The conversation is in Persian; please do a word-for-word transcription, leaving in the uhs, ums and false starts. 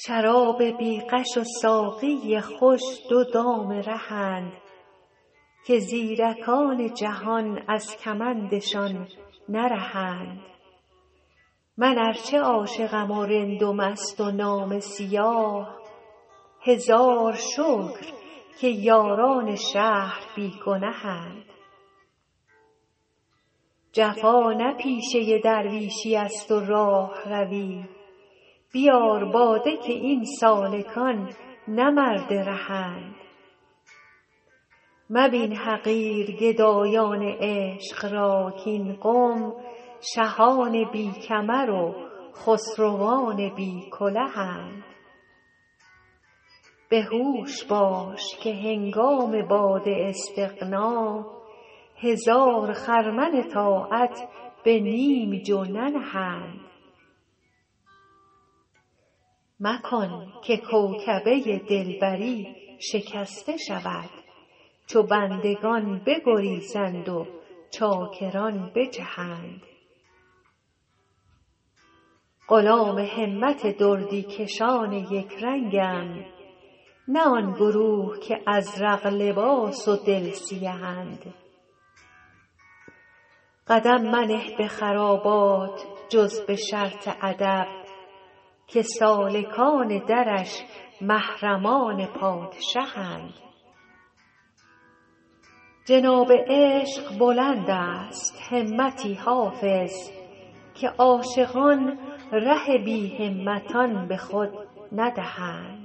شراب بی غش و ساقی خوش دو دام رهند، که زیرکان جهان از کمندشان نرهند. من ارچه عاشقم و رند و مست و نامه سیاه، هزار شکر که یاران شهر بی گنهند. جفا نه پیشه درویشی است و راه روی، بیار باده که این سالکان نه مرد رهند. مبین حقیر گدایان عشق را کاین قوم، شهان بی کمر و خسروان بی کلهند. به هوش باش که هنگام باد استغنا، هزار خرمن طاعت به نیم جو ننهند. مکن که کوکبه دلبری شکسته شود، چو بندگان بگریزند و چاکران بجهند. غلام همت دردی کشان یک رنگم، نه آن گروه که ازرق لباس و دل سیهند. قدم منه به خرابات جز به شرط ادب، که سالکان درش محرمان پادشهند. جناب عشق بلند است همتی حافظ، که عاشقان ره بی همتان به خود ندهند.